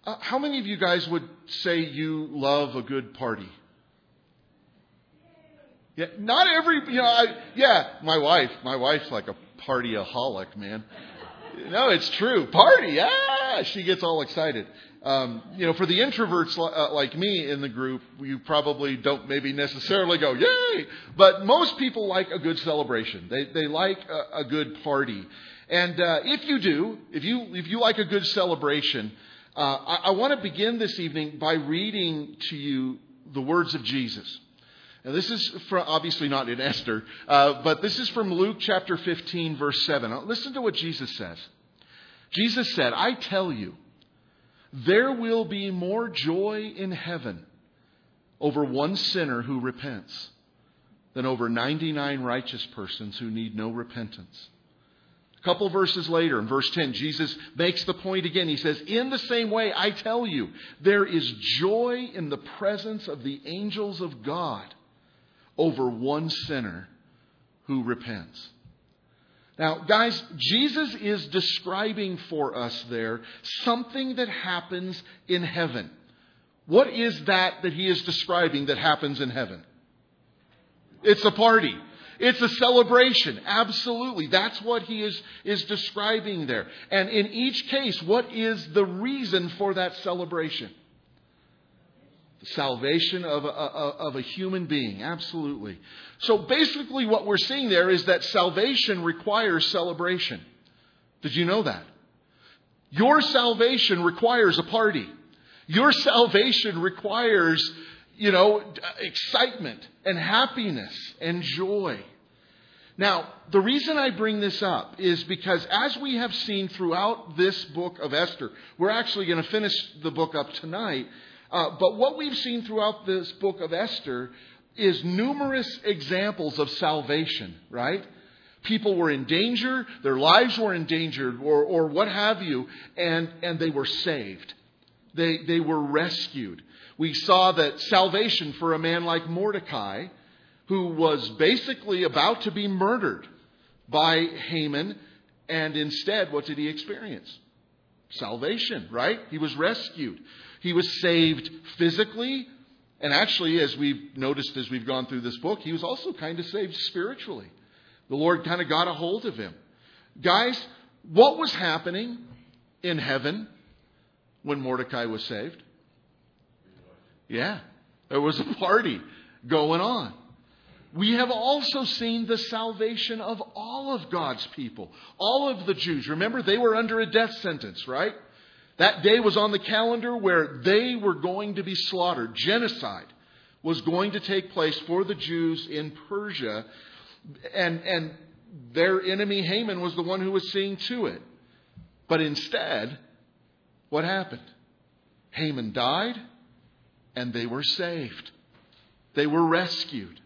How many of you guys would say you love a good party? Yeah, not every, my wife's like a partyaholic, man. No, it's true. Party, yeah, she gets all excited. For the introverts like me in the group, you probably don't maybe necessarily go, yay! But most people like a good celebration. They like a good party. And if you do, if you like a good celebration, I want to begin this evening by reading to you the words of Jesus. Now, this is obviously not in Esther, but this is from Luke chapter 15, verse 7. Now, listen to what Jesus says. Jesus said, I tell you, there will be more joy in heaven over one sinner who repents than over 99 righteous persons who need no repentance. A couple verses later, in verse 10, Jesus makes the point again. He says, in the same way, I tell you, there is joy in the presence of the angels of God over one sinner who repents. Now, guys, Jesus is describing for us there something that happens in heaven. What is that he is describing that happens in heaven? It's a party. It's a celebration. Absolutely. That's what he is describing there. And in each case, what is the reason for that celebration? Salvation of a human being. Absolutely. So basically what we're seeing there is that salvation requires celebration. Did you know that? Your salvation requires a party. Your salvation requires, excitement and happiness and joy. Now, the reason I bring this up is because as we have seen throughout this book of Esther, we're actually going to finish the book up tonight. But what we've seen throughout this book of Esther is numerous examples of salvation, right? People were in danger, their lives were in danger, or what have you, and they were saved. They were rescued. We saw that salvation for a man like Mordecai, who was basically about to be murdered by Haman, and instead, what did he experience? Salvation, right? He was rescued. He was saved physically. And actually, as we've noticed as we've gone through this book, he was also kind of saved spiritually. The Lord kind of got a hold of him. Guys, what was happening in heaven when Mordecai was saved? Yeah, there was a party going on. We have also seen the salvation of all of God's people, all of the Jews. Remember, they were under a death sentence, right? That day was on the calendar where they were going to be slaughtered. Genocide was going to take place for the Jews in Persia. And their enemy Haman was the one who was seeing to it. But instead, what happened? Haman died and they were saved. They were rescued.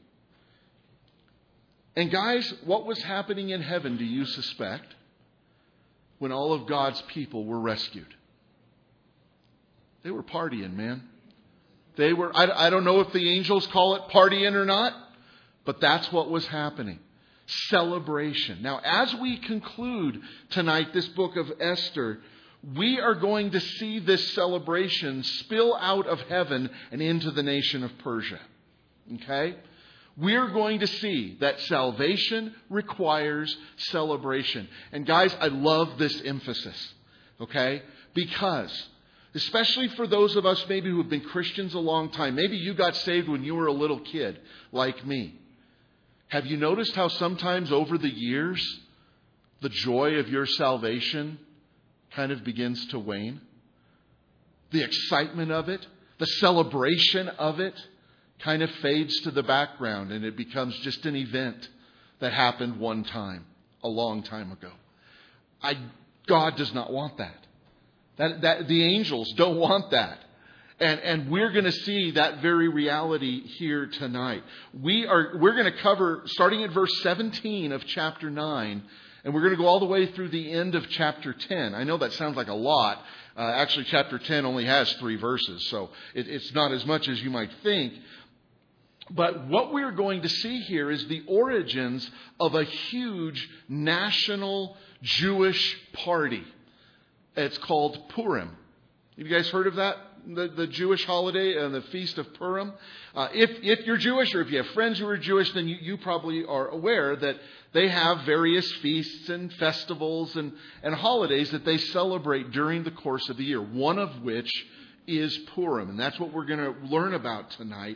And guys, what was happening in heaven, do you suspect, when all of God's people were rescued? They were partying, man. They were, I don't know if the angels call it partying or not, but that's what was happening. Celebration. Now, as we conclude tonight this book of Esther, we are going to see this celebration spill out of heaven and into the nation of Persia. Okay? We're going to see that salvation requires celebration. And guys, I love this emphasis. Okay? Because especially for those of us maybe who have been Christians a long time. Maybe you got saved when you were a little kid, like me. Have you noticed how sometimes over the years, the joy of your salvation kind of begins to wane? The excitement of it, the celebration of it kind of fades to the background and it becomes just an event that happened one time, a long time ago. God does not want that. That the angels don't want that. And we're going to see that very reality here tonight. We're going to cover, starting at verse 17 of chapter 9, and we're going to go all the way through the end of chapter 10. I know that sounds like a lot. Actually, chapter 10 only has 3 verses, so it's not as much as you might think. But what we're going to see here is the origins of a huge national Jewish party. It's called Purim. Have you guys heard of that? The Jewish holiday and the Feast of Purim. If you're Jewish or if you have friends who are Jewish, then you probably are aware that they have various feasts and festivals and holidays that they celebrate during the course of the year, one of which is Purim. And that's what we're going to learn about tonight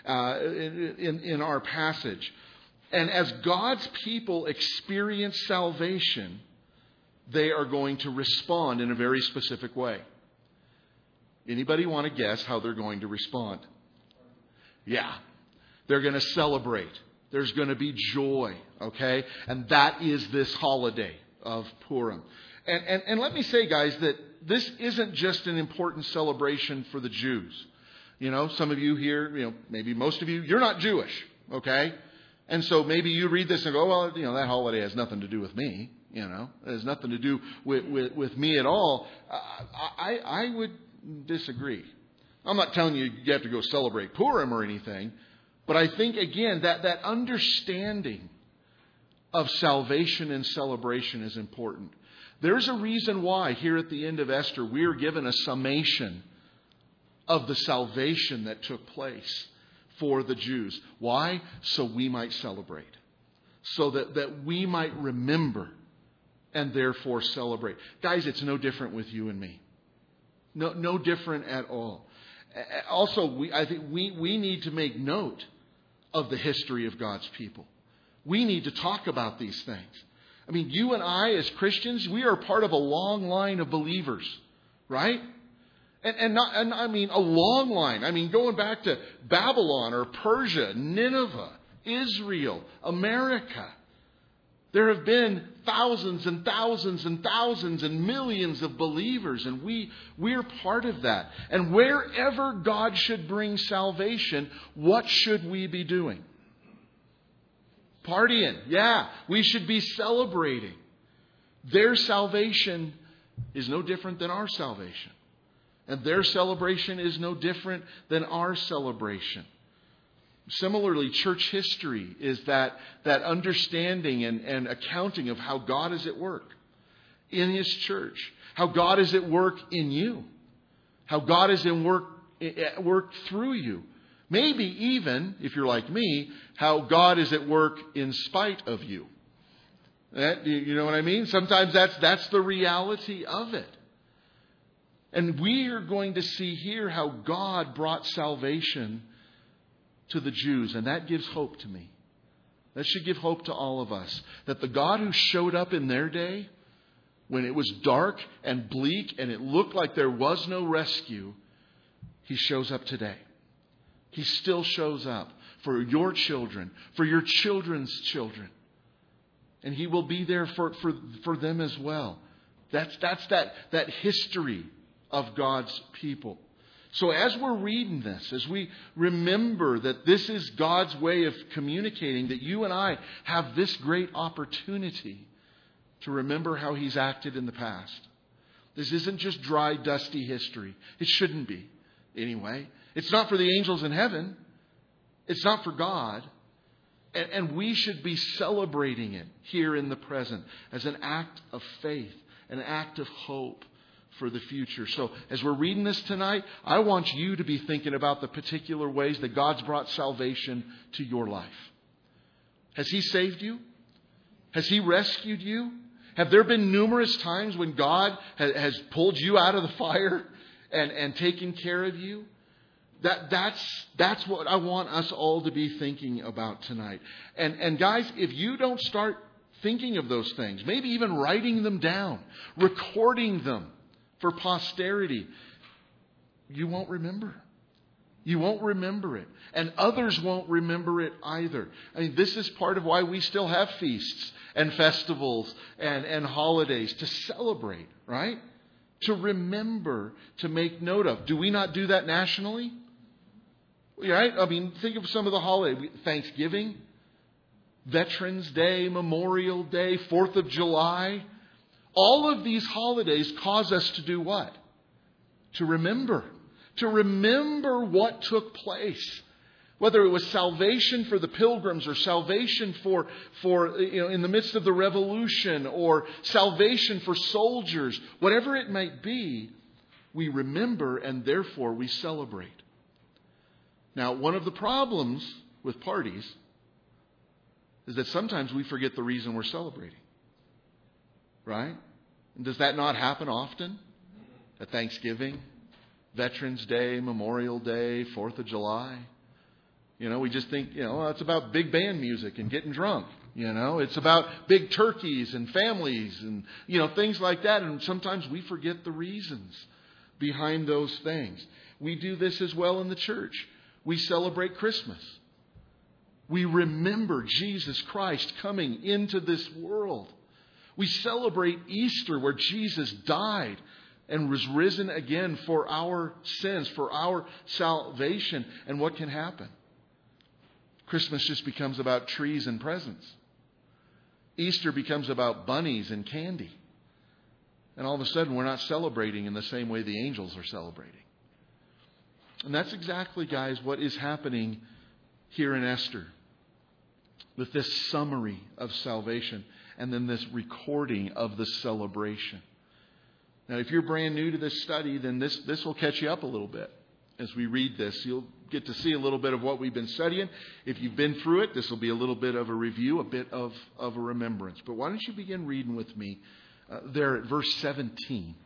in our passage. And as God's people experience salvation, they are going to respond in a very specific way. Anybody want to guess how they're going to respond? Yeah. They're going to celebrate. There's going to be joy, okay? And that is this holiday of Purim. And let me say, guys, that this isn't just an important celebration for the Jews. You know, some of you here, maybe most of you, you're not Jewish, okay? And so maybe you read this and go, well, that holiday has nothing to do with me. It has nothing to do with me at all. I would disagree. I'm not telling you have to go celebrate Purim or anything, but I think, again, that understanding of salvation and celebration is important. There's a reason why here at the end of Esther we are given a summation of the salvation that took place for the Jews. Why? So we might celebrate. So that we might remember and therefore celebrate. Guys, it's no different with you and me. No different at all. Also, I think we need to make note of the history of God's people. We need to talk about these things. I mean, you and I as Christians, we are part of a long line of believers, right? And I mean a long line. I mean, going back to Babylon or Persia, Nineveh, Israel, America. There have been thousands and thousands and thousands and millions of believers, and we're part of that. And wherever God should bring salvation, what should we be doing? Partying. Yeah, we should be celebrating. Their salvation is no different than our salvation. And their celebration is no different than our celebration. Similarly, church history is that understanding and accounting of how God is at work in His church, how God is at work in you, how God is at work through you. Maybe even, if you're like me, how God is at work in spite of you. You know what I mean? Sometimes that's the reality of it. And we are going to see here how God brought salvation to the Jews, and that gives hope to me. That should give hope to all of us. That the God who showed up in their day, when it was dark and bleak and it looked like there was no rescue, He shows up today. He still shows up for your children, for your children's children. And He will be there for them as well. That's that history of God's people. So as we're reading this, as we remember that this is God's way of communicating, that you and I have this great opportunity to remember how He's acted in the past. This isn't just dry, dusty history. It shouldn't be, anyway. It's not for the angels in heaven. It's not for God. And we should be celebrating it here in the present as an act of faith, an act of hope for the future. So as we're reading this tonight, I want you to be thinking about the particular ways that God's brought salvation to your life. Has He saved you? Has He rescued you? Have there been numerous times when God has pulled you out of the fire and taken care of you? That's what I want us all to be thinking about tonight. And guys, if you don't start thinking of those things, maybe even writing them down, recording them for posterity, you won't remember. You won't remember it. And others won't remember it either. I mean, this is part of why we still have feasts and festivals and holidays to celebrate, right? To remember, to make note of. Do we not do that nationally? Right? I mean, think of some of the holidays. Thanksgiving, Veterans Day, Memorial Day, 4th of July. All of these holidays cause us to do what? To remember. To remember what took place. Whether it was salvation for the pilgrims or salvation for in the midst of the revolution or salvation for soldiers, whatever it might be, We remember, and therefore we celebrate. Now, one of the problems with parties is that sometimes we forget the reason we're celebrating. Right? And does that not happen often? At Thanksgiving, Veterans Day, Memorial Day, 4th of July. We just think, well, it's about big band music and getting drunk. It's about big turkeys and families and, things like that. And sometimes we forget the reasons behind those things. We do this as well in the church. We celebrate Christmas. We remember Jesus Christ coming into this world. We celebrate Easter, where Jesus died and was risen again for our sins, for our salvation. And what can happen? Christmas just becomes about trees and presents. Easter becomes about bunnies and candy. And all of a sudden, we're not celebrating in the same way the angels are celebrating. And that's exactly, guys, what is happening here in Esther. With this summary of salvation and then this recording of the celebration. Now, if you're brand new to this study, then this will catch you up a little bit. As we read this, you'll get to see a little bit of what we've been studying. If you've been through it, this will be a little bit of a review, a bit of a remembrance. But why don't you begin reading with me there at verse 17.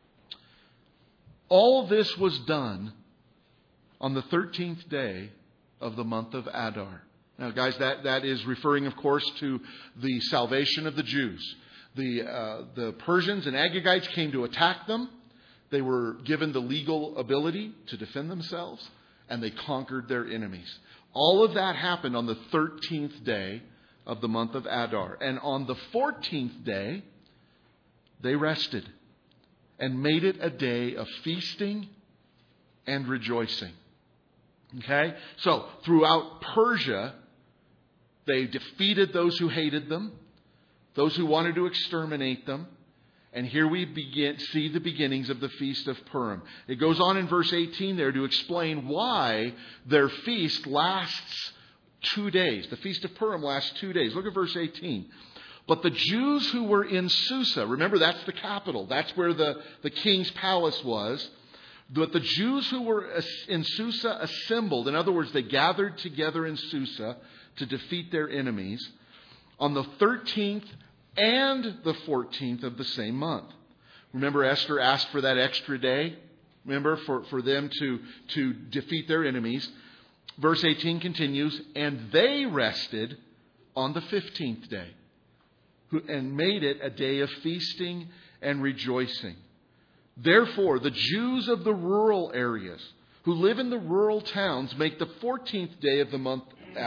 All this was done on the 13th day of the month of Adar. Now, guys, that is referring, of course, to the salvation of the Jews. The Persians and Agagites came to attack them. They were given the legal ability to defend themselves, and they conquered their enemies. All of that happened on the 13th day of the month of Adar. And on the 14th day, they rested and made it a day of feasting and rejoicing. Okay? So, throughout Persia, they defeated those who hated them, those who wanted to exterminate them. And here we see the beginnings of the Feast of Purim. It goes on in verse 18 there to explain why their feast lasts 2 days. The Feast of Purim lasts 2 days. Look at verse 18. But the Jews who were in Susa, remember that's the capital. That's where the king's palace was. But the Jews who were in Susa assembled. In other words, they gathered together in Susa to defeat their enemies on the 13th and the 14th of the same month. Remember, Esther asked for that extra day. Remember, for them to defeat their enemies. Verse 18 continues, and they rested on the 15th day and made it a day of feasting and rejoicing. Therefore, the Jews of the rural areas who live in the rural towns make the 14th day of the month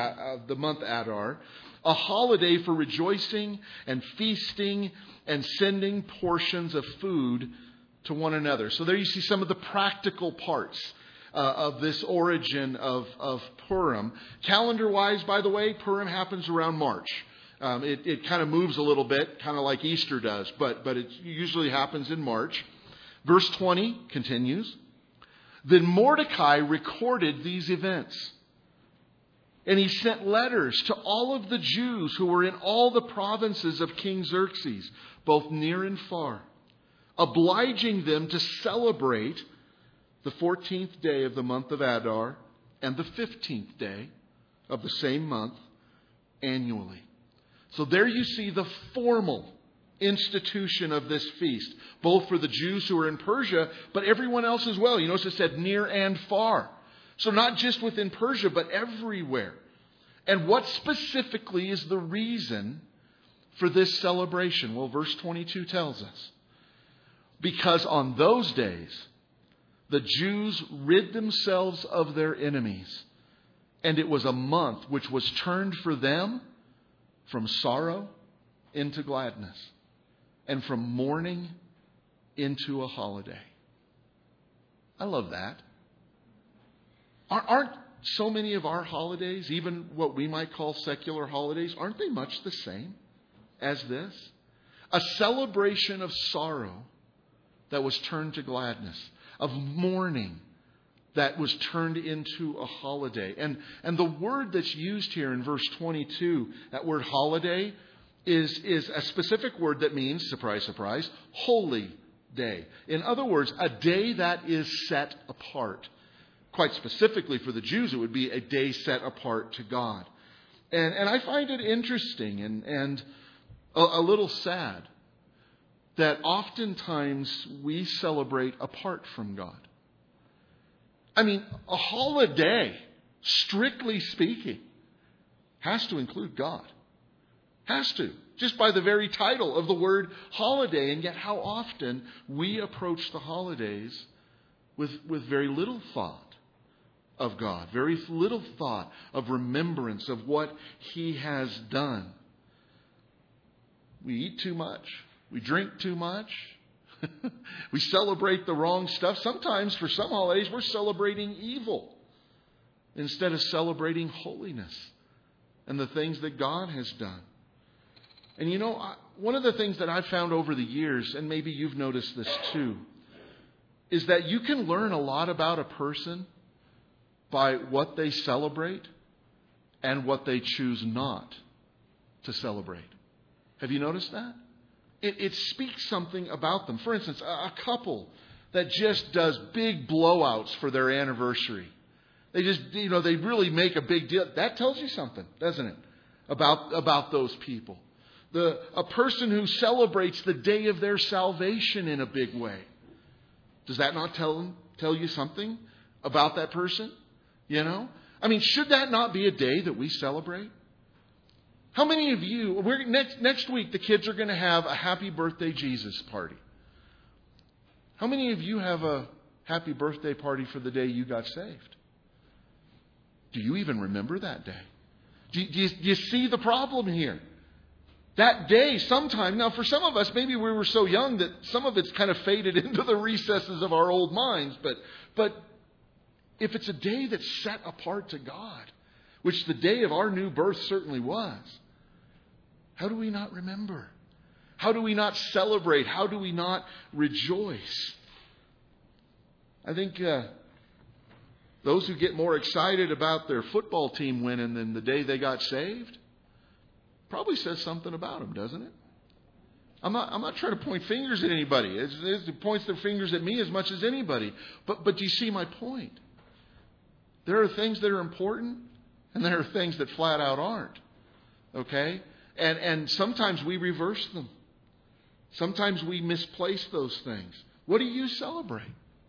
Adar a holiday for rejoicing and feasting and sending portions of food to one another. So there you see some of the practical parts of this origin of Purim. Calendar-wise, by the way, Purim happens around March. It kind of moves a little bit, kind of like Easter does, but it usually happens in March. Verse 20 continues. Then Mordecai recorded these events. And he sent letters to all of the Jews who were in all the provinces of King Xerxes, both near and far, obliging them to celebrate the 14th day of the month of Adar and the 15th day of the same month annually. So there you see the formal institution of this feast, both for the Jews who are in Persia, but everyone else as well. You notice it said near and far. So not just within Persia, but everywhere. And what specifically is the reason for this celebration? Well, verse 22 tells us. Because on those days, the Jews rid themselves of their enemies. And it was a month which was turned for them from sorrow into gladness. And from mourning into a holiday. I love that. Aren't so many of our holidays, even what we might call secular holidays, aren't they much the same as this? A celebration of sorrow that was turned to gladness, of mourning that was turned into a holiday. And the word that's used here in verse 22, that word holiday, is a specific word that means, surprise, surprise, holy day. In other words, a day that is set apart. Quite specifically for the Jews, it would be a day set apart to God. And I find it interesting and a little sad that oftentimes we celebrate apart from God. I mean, a holiday, strictly speaking, has to include God. Has to. Just by the very title of the word holiday. And yet how often we approach the holidays with very little thought of God. Very little thought of remembrance of what He has done. We eat too much. We drink too much. We celebrate the wrong stuff. Sometimes for some holidays we're celebrating evil instead of celebrating holiness and the things that God has done. And you know, one of the things that I've found over the years, and maybe you've noticed this too, is that you can learn a lot about a person by what they celebrate and what they choose not to celebrate. Have you noticed that? It speaks something about them. For instance, a couple that just does big blowouts for their anniversary. They just, they really make a big deal. That tells you something, doesn't it? About those people. A person who celebrates the day of their salvation in a big way. Does that not tell you something about that person? I mean, should that not be a day that we celebrate? How many of you, next week the kids are going to have a happy birthday Jesus party. How many of you have a happy birthday party for the day you got saved? Do you even remember that day? Do you see the problem here? That day, sometime, now for some of us, maybe we were so young that some of it's kind of faded into the recesses of our old minds. But if it's a day that's set apart to God, which the day of our new birth certainly was, how do we not remember? How do we not celebrate? How do we not rejoice? I think those who get more excited about their football team winning than the day they got saved probably says something about them, doesn't it? I'm not trying to point fingers at anybody. It points their fingers at me as much as anybody. But do you see my point? There are things that are important, and there are things that flat out aren't. Okay? And sometimes we reverse them. Sometimes we misplace those things. What do you celebrate?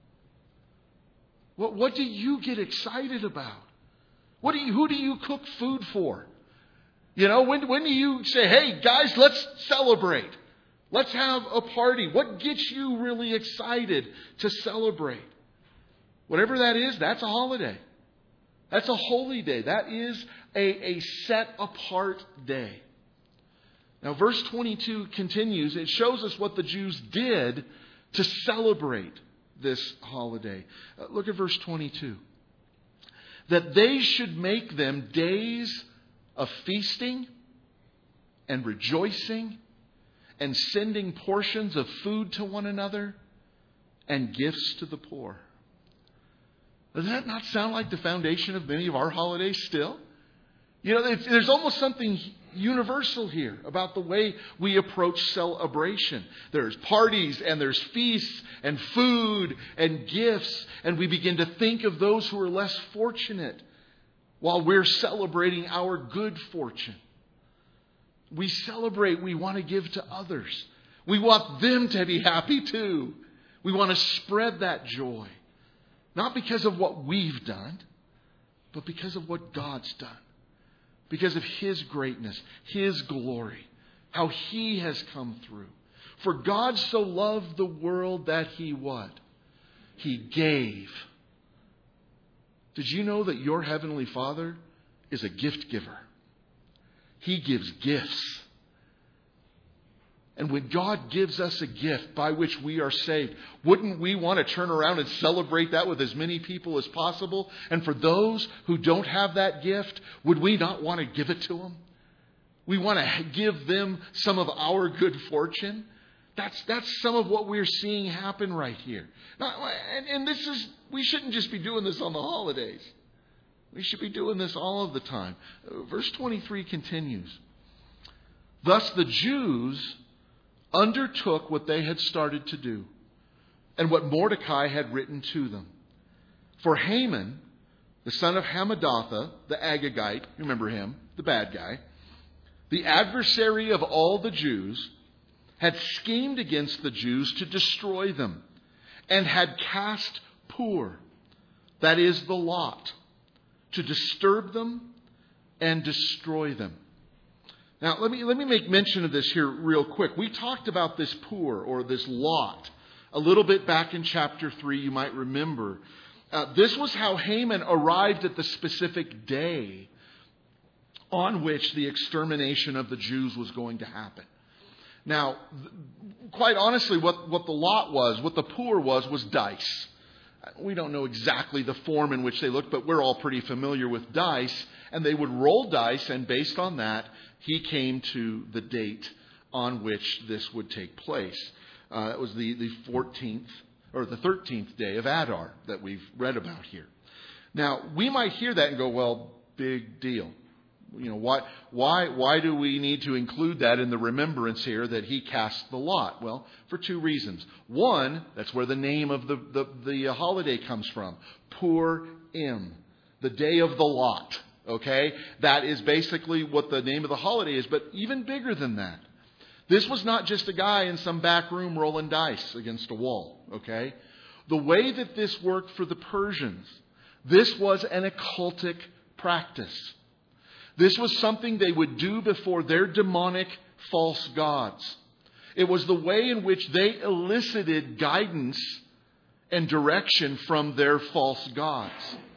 What do you get excited about? Who do you cook food for? When do you say, hey, guys, let's celebrate. Let's have a party. What gets you really excited to celebrate? Whatever that is, that's a holiday. That's a holy day. That is a set-apart day. Now, verse 22 continues. It shows us what the Jews did to celebrate this holiday. Look at verse 22. That they should make them days of feasting and rejoicing and sending portions of food to one another and gifts to the poor. Does that not sound like the foundation of many of our holidays still? There's almost something universal here about the way we approach celebration. There's parties and there's feasts and food and gifts, and we begin to think of those who are less fortunate while we're celebrating our good fortune. We celebrate, we want to give to others. We want them to be happy too. We want to spread that joy. Not because of what we've done, but because of what God's done. Because of His greatness, His glory, how He has come through. For God so loved the world that He what? He gave. Did you know that your Heavenly Father is a gift giver? He gives gifts. And when God gives us a gift by which we are saved, wouldn't we want to turn around and celebrate that with as many people as possible? And for those who don't have that gift, would we not want to give it to them? We want to give them some of our good fortune. That's some of what we're seeing happen right here. Now, and we shouldn't just be doing this on the holidays. We should be doing this all of the time. Verse 23 continues. Thus the Jews undertook what they had started to do. and what Mordecai had written to them. For Haman, the son of Hammedatha, the Agagite, remember him, the bad guy, the adversary of all the Jews, had schemed against the Jews to destroy them, and had cast Pur, that is the lot, to disturb them and destroy them. Now, let me make mention of this here real quick. We talked about this Pur, or this lot, a little bit back in chapter 3, you might remember. This was how Haman arrived at the specific day on which the extermination of the Jews was going to happen. Now, quite honestly, what the lot was, what the Pur was dice. We don't know exactly the form in which they looked, but we're all pretty familiar with dice. And they would roll dice, and based on that, he came to the date on which this would take place. It was the 14th or the 13th day of Adar that we've read about here. Now, we might hear that and go, well, big deal. You know, why do we need to include that in the remembrance here that he cast the lot? Well, for two reasons. One, that's where the name of the holiday comes from. Purim, the day of the lot. Okay? That is basically what the name of the holiday is, but even bigger than that. This was not just a guy in some back room rolling dice against a wall. Okay? The way that this worked for the Persians, this was an occultic practice. This was something they would do before their demonic false gods. It was the way in which they elicited guidance and direction from their false gods.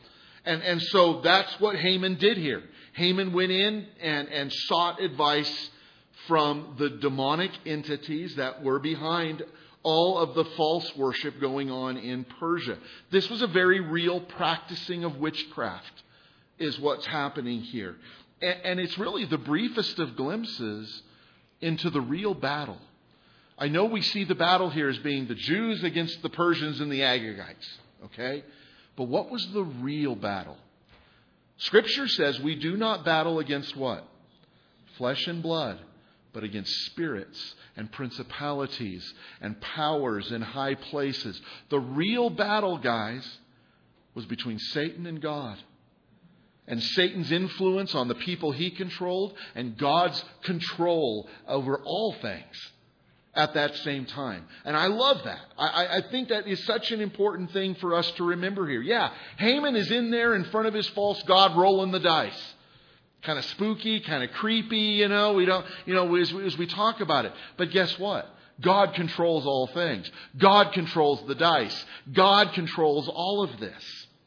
And so that's what Haman did here. Haman went in and sought advice from the demonic entities that were behind all of the false worship going on in Persia. This was a very real practicing of witchcraft, is what's happening here. And it's really the briefest of glimpses into the real battle. I know we see the battle here as being the Jews against the Persians and the Agagites. Okay? But what was the real battle? Scripture says we do not battle against what? Flesh and blood, but against spirits and principalities and powers in high places. The real battle, guys, was between Satan and God. And Satan's influence on the people he controlled, and God's control over all things at that same time. And I love that. I think that is such an important thing for us to remember here. Yeah, Haman is in there in front of his false god rolling the dice. Kind of spooky, kind of creepy, we don't, as we talk about it. But guess what? God controls all things. God controls the dice. God controls all of this.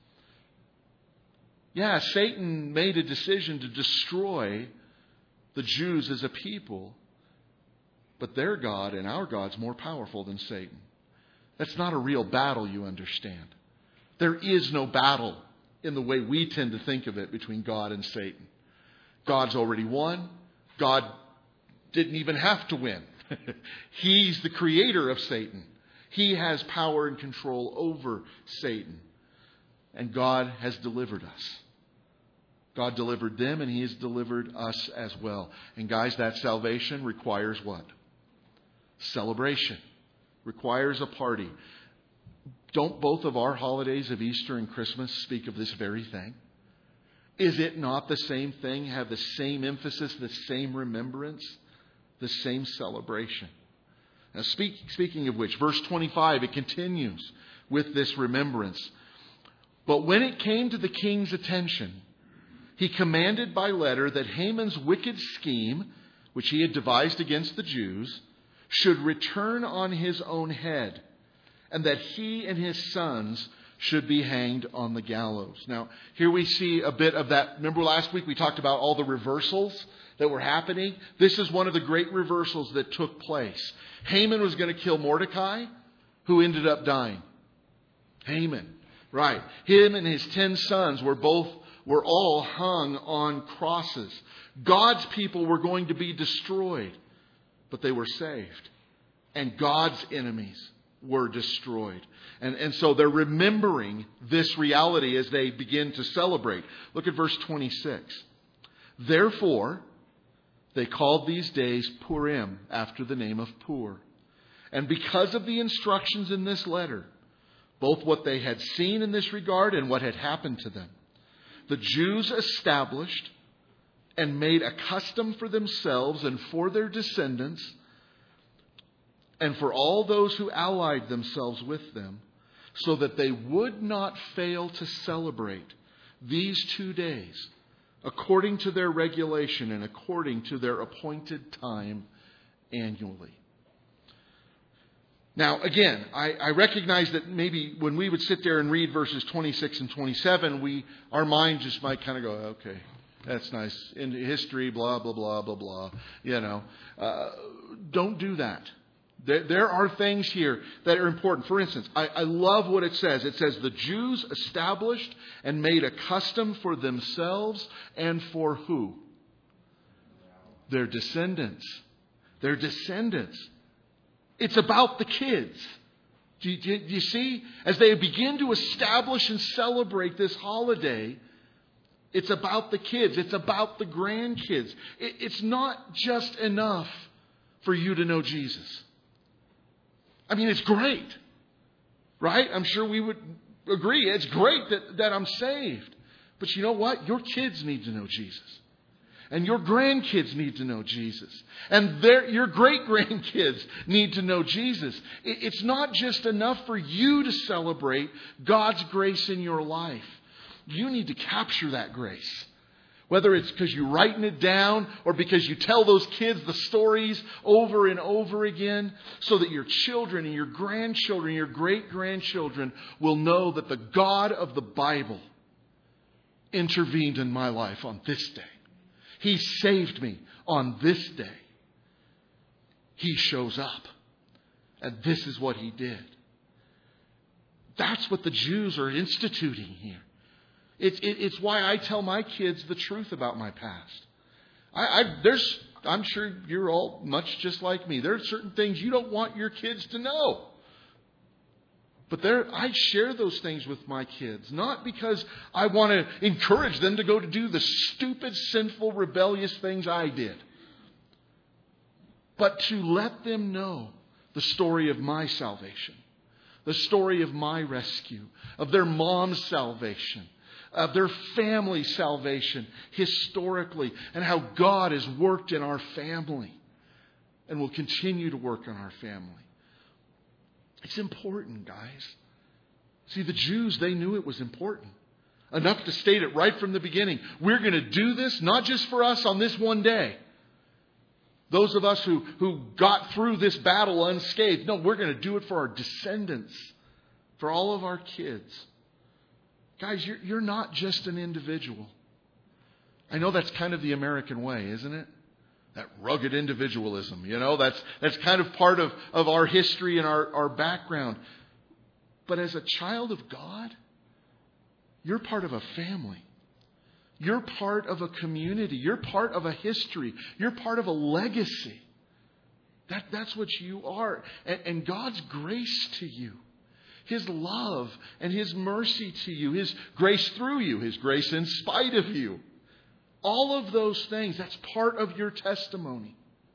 Yeah, Satan made a decision to destroy the Jews as a people, but their God and our God's more powerful than Satan. That's not a real battle, you understand. There is no battle in the way we tend to think of it between God and Satan. God's already won. God didn't even have to win. He's the creator of Satan. He has power and control over Satan. And God has delivered us. God delivered them, and He has delivered us as well. And guys, that salvation requires what? Celebration. Requires a party. Don't both of our holidays of Easter and Christmas speak of this very thing? Is it not the same thing? Have the same emphasis, the same remembrance, the same celebration? Now, speaking of which, verse 25, it continues with this remembrance. But when it came to the king's attention, he commanded by letter that Haman's wicked scheme, which he had devised against the Jews, should return on his own head, and that he and his sons should be hanged on the gallows. Now, here we see a bit of that. Remember last week we talked about all the reversals that were happening? This is one of the great reversals that took place. Haman was going to kill Mordecai, who ended up dying. Haman. Right. Him and his 10 sons were all hung on crosses. God's people were going to be destroyed, but they were saved. And God's enemies were destroyed. And so they're remembering this reality as they begin to celebrate. Look at verse 26. Therefore, they called these days Purim, after the name of Pur. And because of the instructions in this letter, both what they had seen in this regard and what had happened to them, the Jews established and made a custom for themselves and for their descendants and for all those who allied themselves with them, so that they would not fail to celebrate these 2 days according to their regulation and according to their appointed time annually. Now, again, I recognize that maybe when we would sit there and read verses 26 and 27, our mind just might kind of go, okay, that's nice. In history, blah, blah, blah, blah, blah. Don't do that. There are things here that are important. For instance, I love what it says. It says the Jews established and made a custom for themselves and for who? Their descendants. Their descendants. It's about the kids. Do you see? As they begin to establish and celebrate this holiday, it's about the kids. It's about the grandkids. It's not just enough for you to know Jesus. I mean, it's great, right? I'm sure we would agree. It's great that I'm saved. But you know what? Your kids need to know Jesus. And your grandkids need to know Jesus. And your great-grandkids need to know Jesus. It's not just enough for you to celebrate God's grace in your life. You need to capture that grace. Whether it's because you're writing it down or because you tell those kids the stories over and over again, so that your children and your grandchildren and your great-grandchildren will know that the God of the Bible intervened in my life on this day. He saved me on this day. He shows up. And this is what He did. That's what the Jews are instituting here. It's why I tell my kids the truth about my past. I'm sure you're all much just like me. There are certain things you don't want your kids to know. But I share those things with my kids, not because I want to encourage them to go to do the stupid, sinful, rebellious things I did, but to let them know the story of my salvation, the story of my rescue, of their mom's salvation, of their family salvation historically, and how God has worked in our family and will continue to work in our family. It's important, guys. See, the Jews, they knew it was important. Enough to state it right from the beginning. We're going to do this not just for us on this one day. Those of us who got through this battle unscathed. No, we're going to do it for our descendants. For all of our kids. Guys, you're not just an individual. I know that's kind of the American way, isn't it? That rugged individualism, that's kind of part of our history and our background. But as a child of God, you're part of a family. You're part of a community. You're part of a history. You're part of a legacy. That's what you are. And God's grace to you, His love and His mercy to you, His grace through you, His grace in spite of you. All of those things, that's part of your testimony.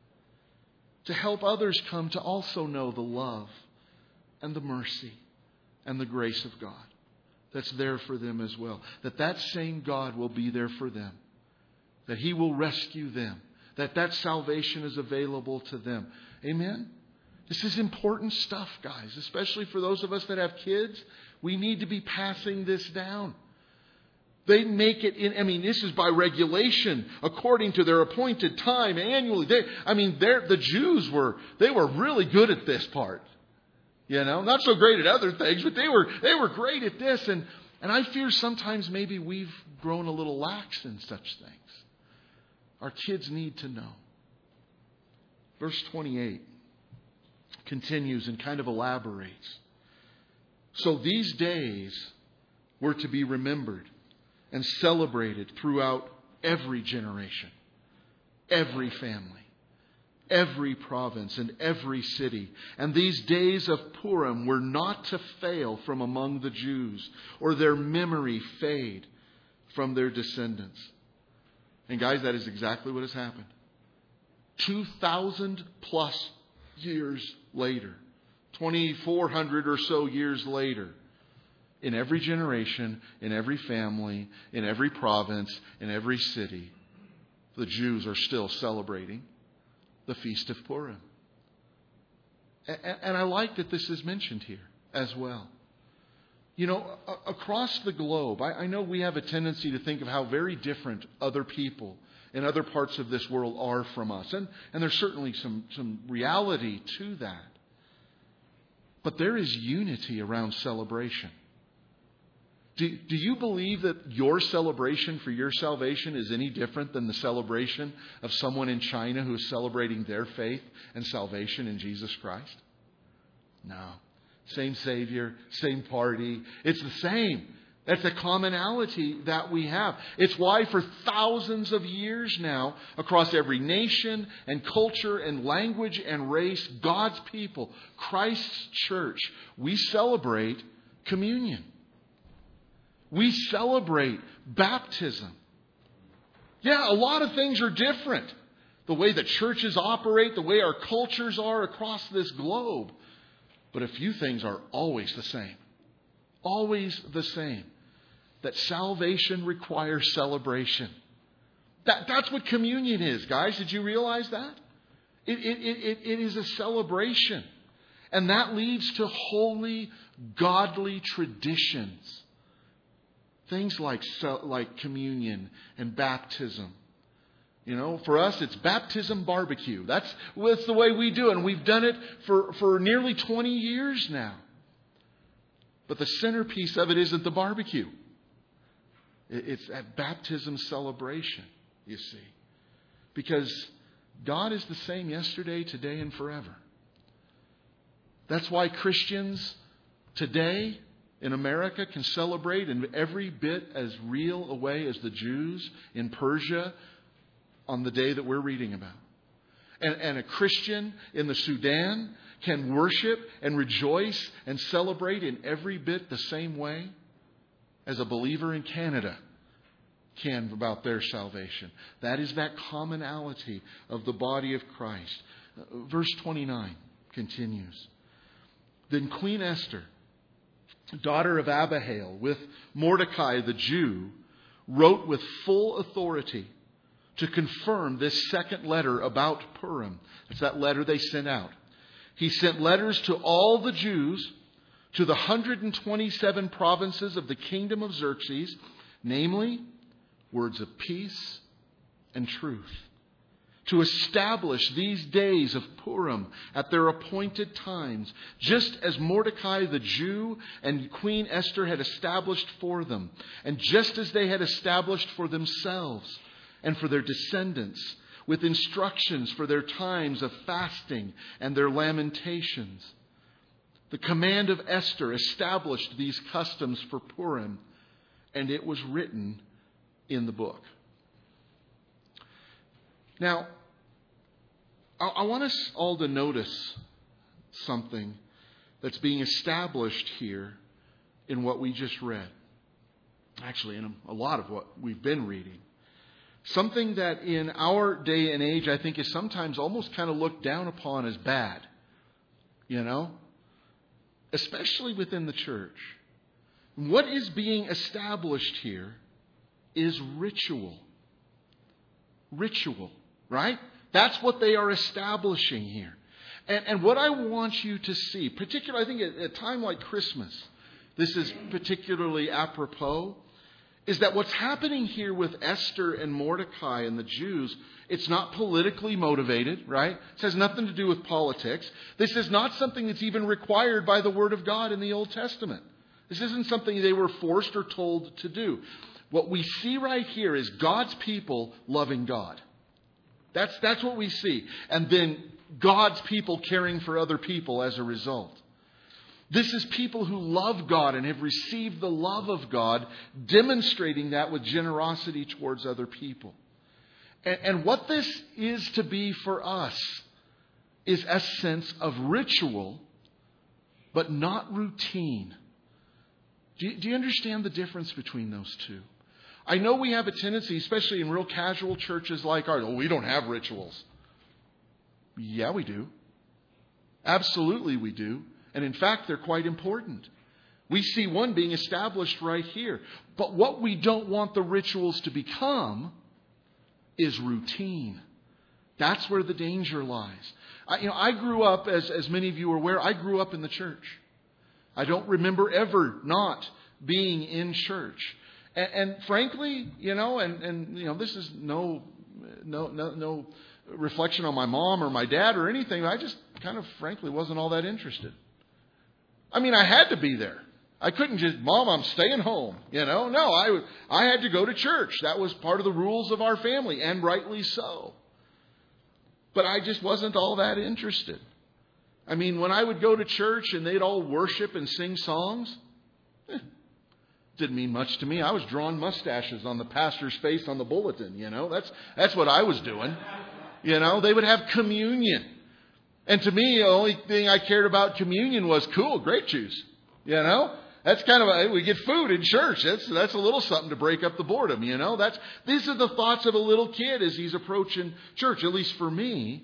To help others come to also know the love and the mercy and the grace of God that's there for them as well. That same God will be there for them. That He will rescue them. That salvation is available to them. Amen? This is important stuff, guys. Especially for those of us that have kids. We need to be passing this down. They make it this is by regulation, according to their appointed time annually. The Jews were really good at this part. Not so great at other things, but they were great at this. And I fear sometimes maybe we've grown a little lax in such things. Our kids need to know. Verse 28 continues and kind of elaborates. So these days were to be remembered and celebrated throughout every generation, every family, every province, and every city. And these days of Purim were not to fail from among the Jews, or their memory fade from their descendants. And guys, that is exactly what has happened. 2,000 plus years later, 2,400 or so years later, in every generation, in every family, in every province, in every city, the Jews are still celebrating the Feast of Purim. And I like that this is mentioned here as well. You know, across the globe, I know we have a tendency to think of how very different other people in other parts of this world are from us. And there's certainly some reality to that. But there is unity around celebration. Do you believe that your celebration for your salvation is any different than the celebration of someone in China who is celebrating their faith and salvation in Jesus Christ? No. Same Savior, same party. It's the same. That's a commonality that we have. It's why for thousands of years now, across every nation and culture and language and race, God's people, Christ's church, we celebrate communion. We celebrate baptism. Yeah, a lot of things are different. The way that churches operate, the way our cultures are across this globe. But a few things are always the same. Always the same. That salvation requires celebration. That's what communion is, guys. Did you realize that? It is a celebration. And that leads to holy, godly traditions. Things like communion and baptism. You know, for us, it's baptism barbecue. That's the way we do it. And we've done it for nearly 20 years now. But the centerpiece of it isn't the barbecue. It's that baptism celebration, you see. Because God is the same yesterday, today, and forever. That's why Christians today in America can celebrate in every bit as real a way as the Jews in Persia on the day that we're reading about. And a Christian in the Sudan can worship and rejoice and celebrate in every bit the same way as a believer in Canada can about their salvation. That is that commonality of the body of Christ. Verse 29 continues. Then Queen Esther, daughter of Abihail, with Mordecai the Jew, wrote with full authority to confirm this second letter about Purim. It's that letter they sent out. He sent letters to all the Jews, to the 127 provinces of the kingdom of Xerxes, namely, words of peace and truth, to establish these days of Purim at their appointed times, just as Mordecai the Jew and Queen Esther had established for them, and just as they had established for themselves and for their descendants, with instructions for their times of fasting and their lamentations. The command of Esther established these customs for Purim, and it was written in the book. Now, I want us all to notice something that's being established here in what we just read. Actually, in a lot of what we've been reading. Something that in our day and age, I think, is sometimes almost kind of looked down upon as bad. You know? Especially within the church. What is being established here is ritual. Ritual, right? That's what they are establishing here. And what I want you to see, particularly I think at a time like Christmas, this is particularly apropos, is that what's happening here with Esther and Mordecai and the Jews, it's not politically motivated, right? It has nothing to do with politics. This is not something that's even required by the Word of God in the Old Testament. This isn't something they were forced or told to do. What we see right here is God's people loving God. That's what we see. And then God's people caring for other people as a result. This is people who love God and have received the love of God, demonstrating that with generosity towards other people. And what this is to be for us is a sense of ritual, but not routine. Do you understand the difference between those two? I know we have a tendency, especially in real casual churches like ours, we don't have rituals. Yeah, we do. Absolutely we do. And in fact, they're quite important. We see one being established right here. But what we don't want the rituals to become is routine. That's where the danger lies. I grew up, as many of you are aware, I grew up in the church. I don't remember ever not being in church. And frankly, this is no reflection on my mom or my dad or anything. I just kind of frankly wasn't all that interested. I mean, I had to be there. I couldn't just, Mom, I'm staying home. No, I had to go to church. That was part of the rules of our family, and rightly so. But I just wasn't all that interested. I mean, when I would go to church and they'd all worship and sing songs, didn't mean much to me. I was drawing mustaches on the pastor's face on the bulletin, That's what I was doing. They would have communion. And to me, the only thing I cared about communion was cool, grape juice. That's kind of we get food in church. That's a little something to break up the boredom, These are the thoughts of a little kid as he's approaching church, at least for me.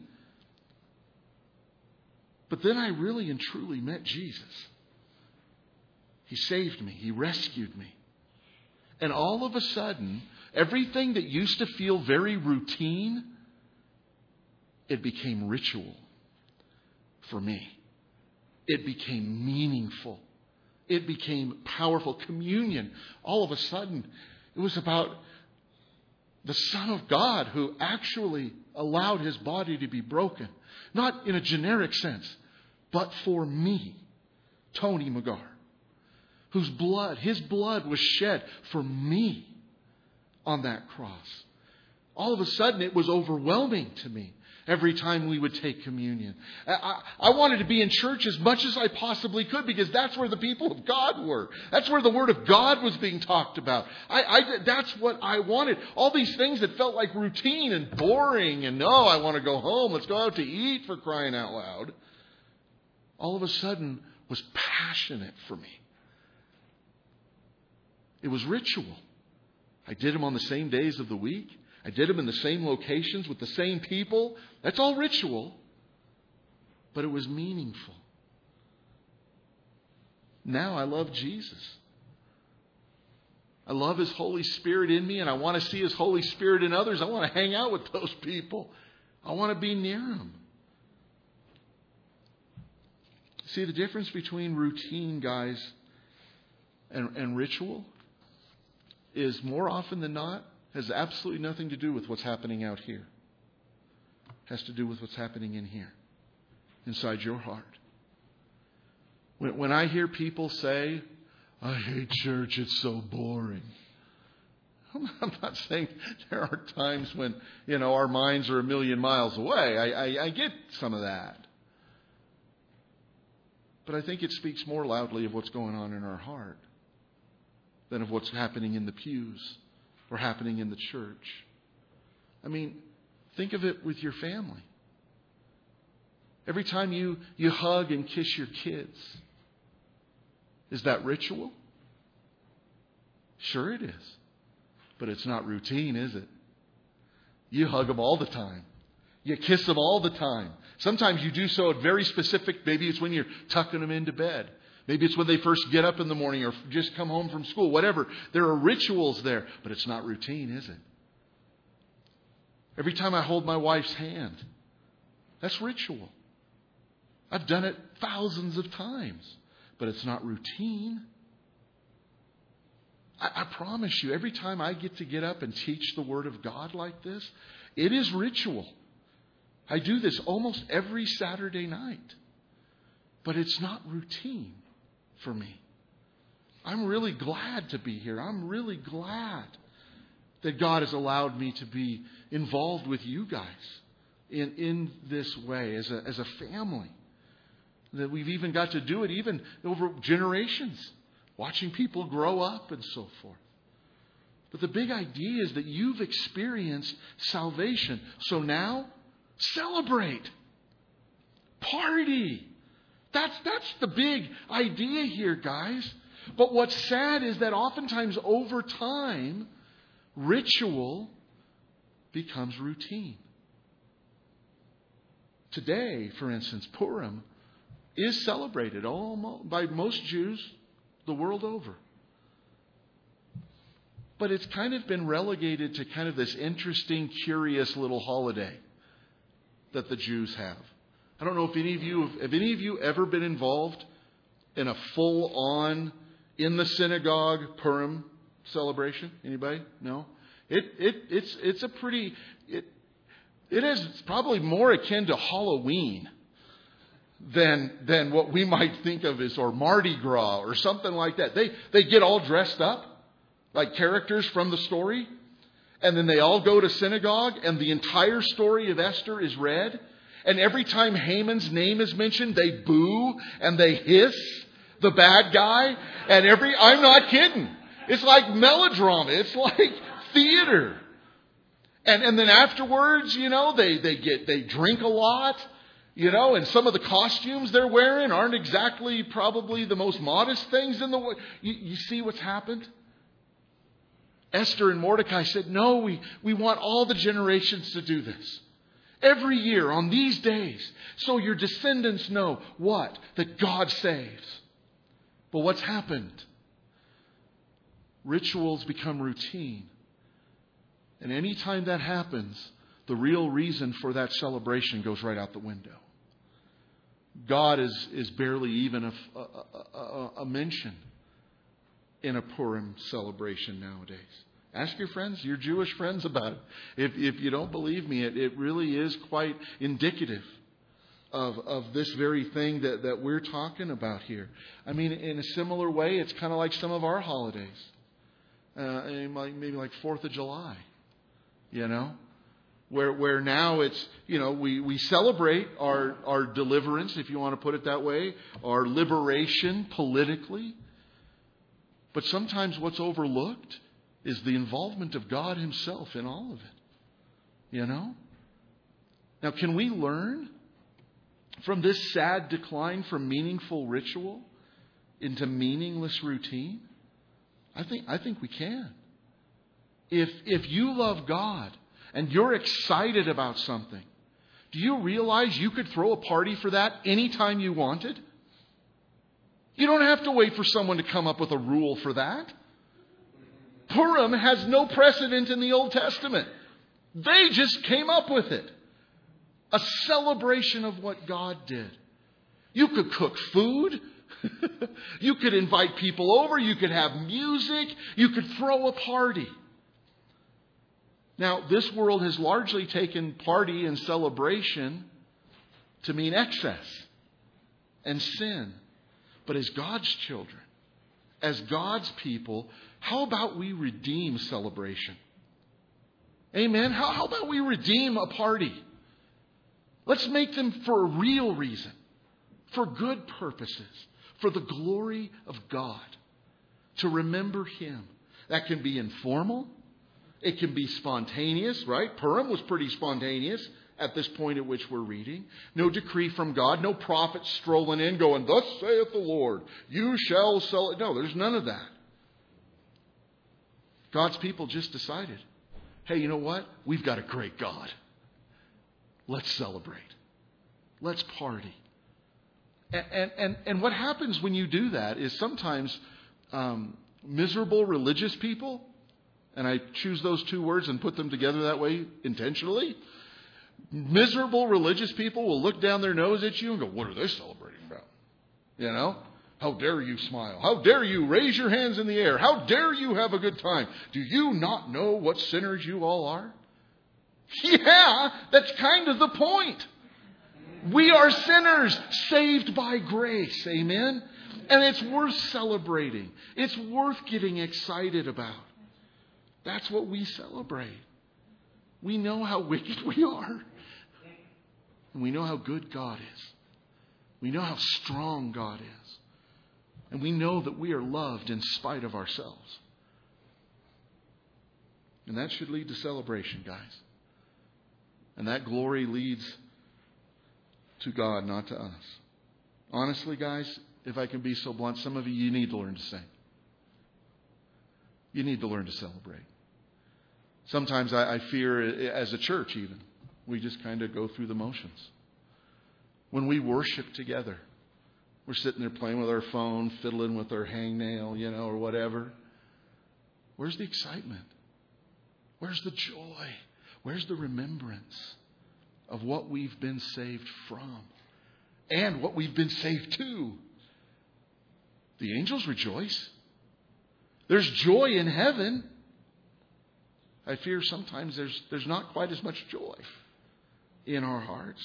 But then I really and truly met Jesus. He saved me. He rescued me. And all of a sudden, everything that used to feel very routine, it became ritual for me. It became meaningful. It became powerful. Communion, all of a sudden, it was about the Son of God who actually allowed His body to be broken. Not in a generic sense, but for me, Tony McGar, His blood was shed for me on that cross. All of a sudden, it was overwhelming to me every time we would take communion. I wanted to be in church as much as I possibly could because that's where the people of God were. That's where the Word of God was being talked about. That's what I wanted. All these things that felt like routine and boring and, I want to go home. Let's go out to eat, for crying out loud. All of a sudden was passionate for me. It was ritual. I did them on the same days of the week. I did them in the same locations with the same people. That's all ritual. But it was meaningful. Now I love Jesus. I love His Holy Spirit in me, and I want to see His Holy Spirit in others. I want to hang out with those people. I want to be near them. See, the difference between routine, guys, and ritual is more often than not has absolutely nothing to do with what's happening out here. It has to do with what's happening in here, inside your heart. When I hear people say, I hate church, it's so boring. I'm not saying there are times when, our minds are a million miles away. I get some of that. But I think it speaks more loudly of what's going on in our heart than of what's happening in the pews or happening in the church. I mean, think of it with your family. Every time you hug and kiss your kids, is that ritual? Sure it is. But it's not routine, is it? You hug them all the time. You kiss them all the time. Sometimes you do so at very specific, maybe it's when you're tucking them into bed. Maybe it's when they first get up in the morning or just come home from school, whatever. There are rituals there, but it's not routine, is it? Every time I hold my wife's hand, that's ritual. I've done it thousands of times, but it's not routine. I promise you, every time I get up and teach the Word of God like this, it is ritual. I do this almost every Saturday night. But it's not routine for me. I'm really glad to be here. I'm really glad that God has allowed me to be involved with you guys in this way as a family. That we've even got to do it even over generations, watching people grow up and so forth. But the big idea is that you've experienced salvation. So now, celebrate. Party. That's the big idea here, guys. But what's sad is that oftentimes over time, ritual becomes routine. Today, for instance, Purim, is celebrated almost by most Jews the world over. But it's kind of been relegated to kind of this interesting, curious little holiday that the Jews have. I don't know if any of you ever been involved in a full-on, in the synagogue Purim celebration? Anybody? No? It's a pretty, it is probably more akin to Halloween than what we might think of as, or Mardi Gras or something like that. They get all dressed up like characters from the story, and then they all go to synagogue, and the entire story of Esther is read. And every time Haman's name is mentioned, they boo and they hiss the bad guy. And I'm not kidding. It's like melodrama. It's like theater. And then afterwards, they drink a lot, and some of the costumes they're wearing aren't exactly probably the most modest things in the world. You see what's happened? Esther and Mordecai said, no, we want all the generations to do this. Every year on these days. So your descendants know what? That God saves. But what's happened? Rituals become routine. And anytime that happens, the real reason for that celebration goes right out the window. God is barely even a mention in a Purim celebration nowadays. Ask your friends, your Jewish friends, about it. If you don't believe me, it really is quite indicative of this very thing that we're talking about here. I mean, in a similar way, it's kind of like some of our holidays. Maybe like 4th of July, where now it's, we celebrate our deliverance, if you want to put it that way, our liberation politically. But sometimes what's overlooked is the involvement of God Himself in all of it. Now, can we learn from this sad decline from meaningful ritual into meaningless routine? I think we can. If you love God and you're excited about something, do you realize you could throw a party for that anytime you wanted? You don't have to wait for someone to come up with a rule for that. Purim has no precedent in the Old Testament. They just came up with it. A celebration of what God did. You could cook food. You could invite people over. You could have music. You could throw a party. Now, this world has largely taken party and celebration to mean excess and sin. But as God's children, as God's people, how about we redeem celebration? Amen? How about we redeem a party? Let's make them for a real reason, for good purposes, for the glory of God, to remember Him. That can be informal. It can be spontaneous, right? Purim was pretty spontaneous at this point at which we're reading. No decree from God. No prophet strolling in going, thus saith the Lord, you shall sell it. No, there's none of that. God's people just decided, hey, you know what? We've got a great God. Let's celebrate. Let's party. And what happens when you do that is sometimes miserable religious people, and I choose those two words and put them together that way intentionally. Miserable religious people will look down their nose at you and go, what are they celebrating about? How dare you smile? How dare you raise your hands in the air? How dare you have a good time? Do you not know what sinners you all are? Yeah, that's kind of the point. We are sinners saved by grace. Amen? And it's worth celebrating. It's worth getting excited about. That's what we celebrate. We know how wicked we are. And we know how good God is. We know how strong God is. And we know that we are loved in spite of ourselves. And that should lead to celebration, guys. And that glory leads to God, not to us. Honestly, guys, if I can be so blunt, some of you need to learn to sing. You need to learn to celebrate. Sometimes I fear, as a church even, we just kind of go through the motions. When we worship together, We're sitting there playing with our phone, fiddling with our hangnail, or whatever. Where's the excitement? Where's the joy? Where's the remembrance of what we've been saved from and what we've been saved to? The angels rejoice. There's joy in heaven. I fear sometimes there's not quite as much joy in our hearts.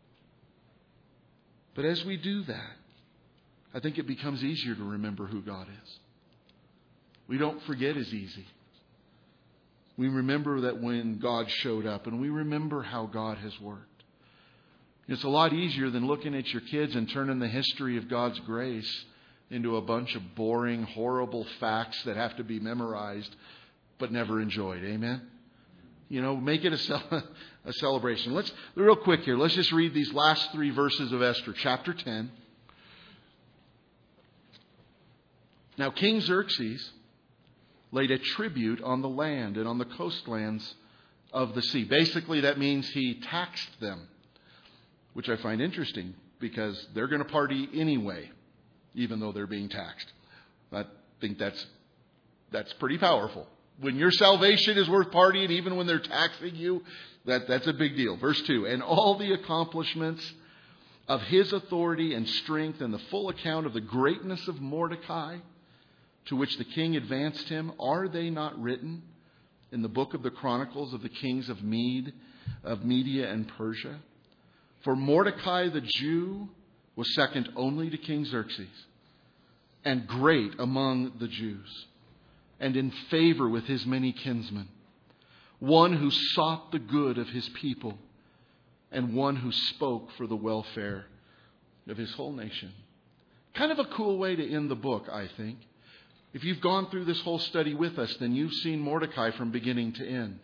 But as we do that, I think it becomes easier to remember who God is. We don't forget as easy. We remember that when God showed up, and we remember how God has worked. It's a lot easier than looking at your kids and turning the history of God's grace into a bunch of boring, horrible facts that have to be memorized but never enjoyed. Amen? Make it a celebration. Real quick here, let's just read these last 3 verses of Esther, chapter 10. Now, King Xerxes laid a tribute on the land and on the coastlands of the sea. Basically, that means he taxed them, which I find interesting because they're going to party anyway, even though they're being taxed. I think that's pretty powerful. When your salvation is worth partying, even when they're taxing you, that's a big deal. Verse 2, and all the accomplishments of his authority and strength and the full account of the greatness of Mordecai, to which the king advanced him, are they not written in the book of the Chronicles of the kings of Media and Persia? For Mordecai the Jew was second only to King Xerxes, and great among the Jews, and in favor with his many kinsmen, one who sought the good of his people, and one who spoke for the welfare of his whole nation. Kind of a cool way to end the book, I think. If you've gone through this whole study with us, then you've seen Mordecai from beginning to end.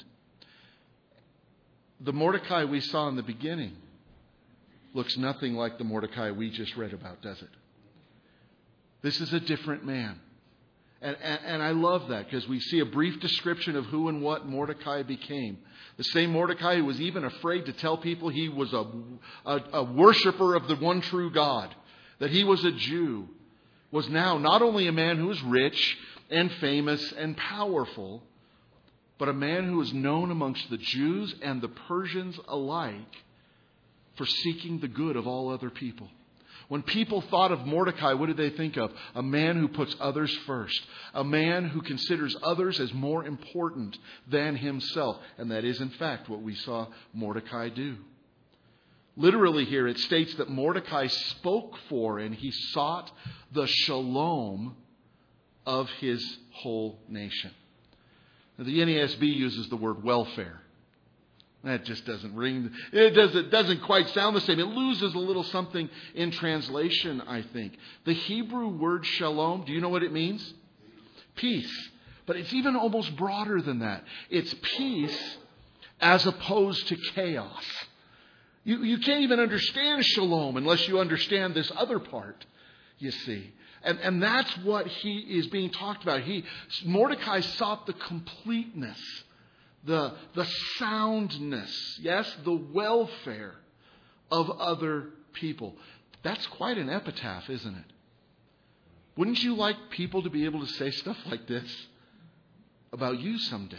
The Mordecai we saw in the beginning looks nothing like the Mordecai we just read about, does it? This is a different man. And I love that because we see a brief description of who and what Mordecai became. The same Mordecai who was even afraid to tell people he was a worshiper of the one true God, that he was a Jew, was now not only a man who was rich and famous and powerful, but a man who was known amongst the Jews and the Persians alike for seeking the good of all other people. When people thought of Mordecai, what did they think of? A man who puts others first. A man who considers others as more important than himself. And that is, in fact, what we saw Mordecai do. Literally here, it states that Mordecai spoke for and he sought the shalom of his whole nation. Now, the NASB uses the word welfare. That just doesn't ring. It doesn't quite sound the same. It loses a little something in translation, I think. The Hebrew word shalom, do you know what it means? Peace. But it's even almost broader than that. It's peace as opposed to chaos. You can't even understand shalom unless you understand this other part, you see. And that's what he is being talked about. Mordecai sought the completeness, the soundness, yes, the welfare of other people. That's quite an epitaph, isn't it? Wouldn't you like people to be able to say stuff like this about you someday?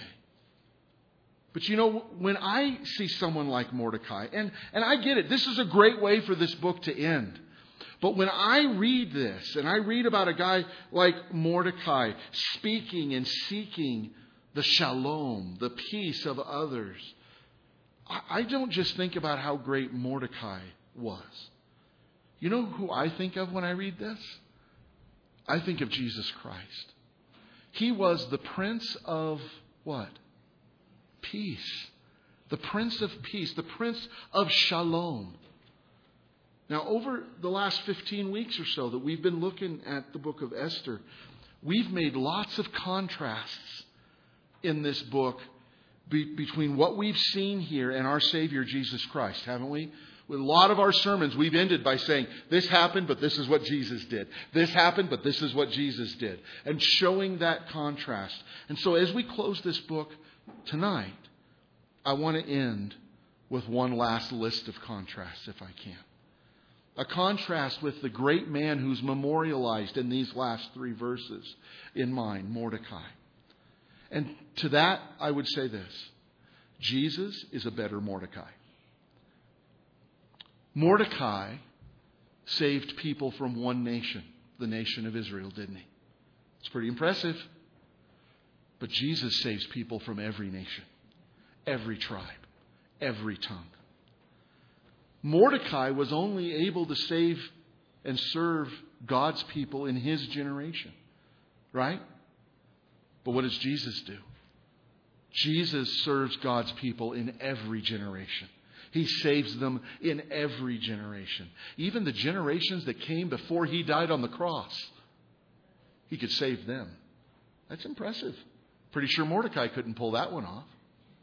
But you know, when I see someone like Mordecai, and I get it, this is a great way for this book to end. But when I read this, and I read about a guy like Mordecai speaking and seeking the shalom, the peace of others, I don't just think about how great Mordecai was. You know who I think of when I read this? I think of Jesus Christ. He was the Prince of what? Peace. The Prince of Peace. The Prince of Shalom. Now, over the last 15 weeks or so that we've been looking at the book of Esther, we've made lots of contrasts in this book between what we've seen here and our Savior Jesus Christ, haven't we? With a lot of our sermons, we've ended by saying, this happened, but this is what Jesus did. This happened, but this is what Jesus did. And showing that contrast. And so as we close this book tonight, I want to end with one last list of contrasts, if I can. A contrast with the great man who's memorialized in these last 3 verses in mind, Mordecai. And to that, I would say this. Jesus is a better Mordecai. Mordecai saved people from one nation, the nation of Israel, didn't he? It's pretty impressive. But Jesus saves people from every nation, every tribe, every tongue. Mordecai was only able to save and serve God's people in his generation, right? But what does Jesus do? Jesus serves God's people in every generation. He saves them in every generation. Even the generations that came before he died on the cross, he could save them. That's impressive. Pretty sure Mordecai couldn't pull that one off.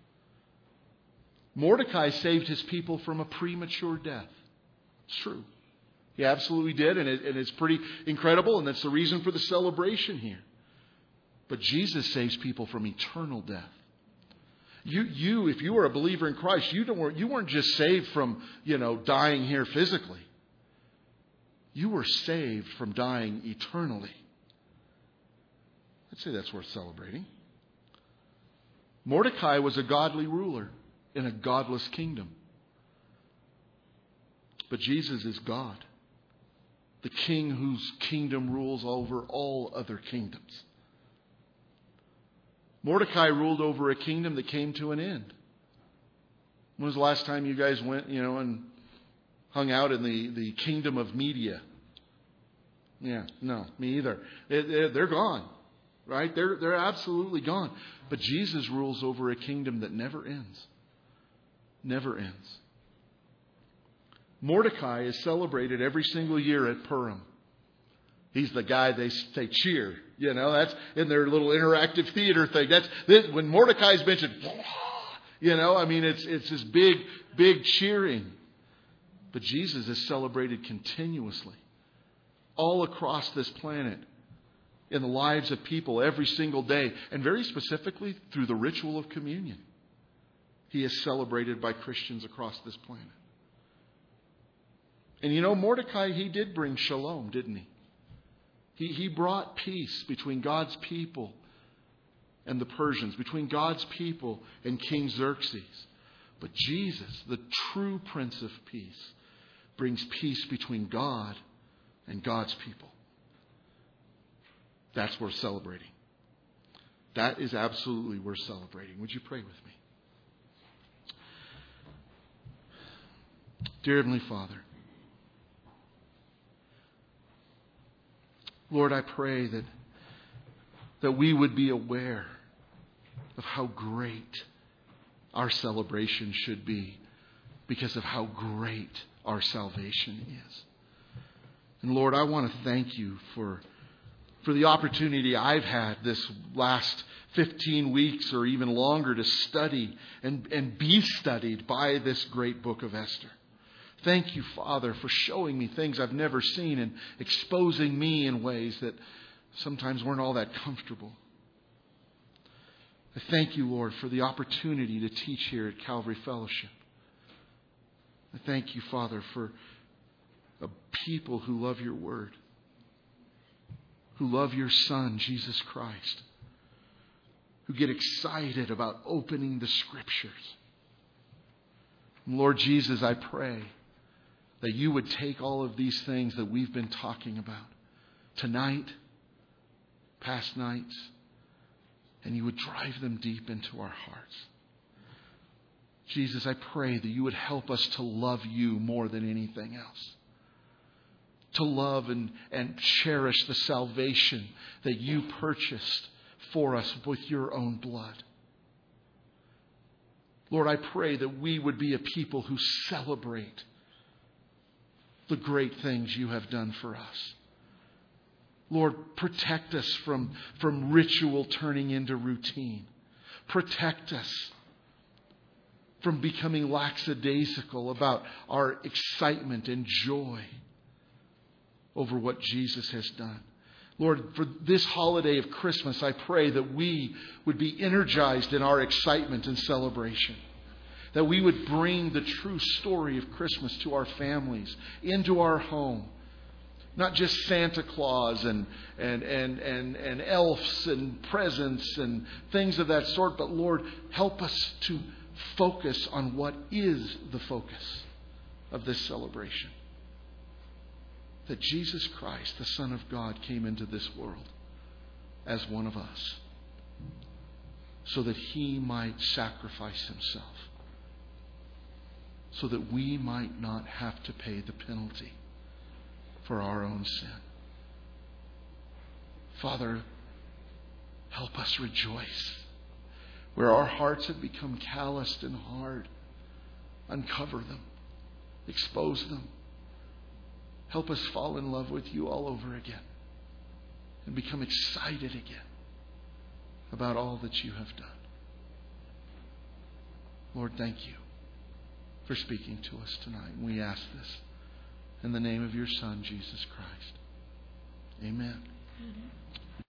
Mordecai saved his people from a premature death. It's true. He absolutely did, and it's pretty incredible, and that's the reason for the celebration here. But Jesus saves people from eternal death. You, if you were a believer in Christ, you weren't just saved from, dying here physically. You were saved from dying eternally. I'd say that's worth celebrating. Mordecai was a godly ruler in a godless kingdom. But Jesus is God, the King whose kingdom rules over all other kingdoms. Mordecai ruled over a kingdom that came to an end. When was the last time you guys went, and hung out in the kingdom of Media? Yeah, no, me either. They're gone, right? They're absolutely gone. But Jesus rules over a kingdom that never ends. Never ends. Mordecai is celebrated every single year at Purim. He's the guy they cheer. That's in their little interactive theater thing. When Mordecai's mentioned, it's this big cheering. But Jesus is celebrated continuously all across this planet in the lives of people every single day, and very specifically through the ritual of communion. He is celebrated by Christians across this planet. And Mordecai, he did bring shalom, didn't he? He brought peace between God's people and the Persians, between God's people and King Xerxes. But Jesus, the true Prince of Peace, brings peace between God and God's people. That's worth celebrating. That is absolutely worth celebrating. Would you pray with me? Dear Heavenly Father, Lord, I pray that we would be aware of how great our celebration should be because of how great our salvation is. And Lord, I want to thank you for the opportunity I've had this last 15 weeks or even longer to study and be studied by this great book of Esther. Thank you, Father, for showing me things I've never seen and exposing me in ways that sometimes weren't all that comfortable. I thank you, Lord, for the opportunity to teach here at Calvary Fellowship. I thank you, Father, for a people who love your word, who love your Son, Jesus Christ, who get excited about opening the Scriptures. And Lord Jesus, I pray that you would take all of these things that we've been talking about tonight, past nights, and you would drive them deep into our hearts. Jesus, I pray that you would help us to love you more than anything else. To love and cherish the salvation that you purchased for us with your own blood. Lord, I pray that we would be a people who celebrate the great things you have done for us. Lord, protect us from ritual turning into routine. Protect us from becoming lackadaisical about our excitement and joy over what Jesus has done. Lord, for this holiday of Christmas, I pray that we would be energized in our excitement and celebration. That we would bring the true story of Christmas to our families, into our home. Not just Santa Claus and elves and presents and things of that sort, but Lord, help us to focus on what is the focus of this celebration. That Jesus Christ, the Son of God, came into this world as one of us, so that He might sacrifice Himself, so that we might not have to pay the penalty for our own sin. Father, help us rejoice. Where our hearts have become calloused and hard, uncover them, expose them. Help us fall in love with You all over again and become excited again about all that You have done. Lord, thank You for speaking to us tonight. We ask this in the name of Your Son, Jesus Christ. Amen.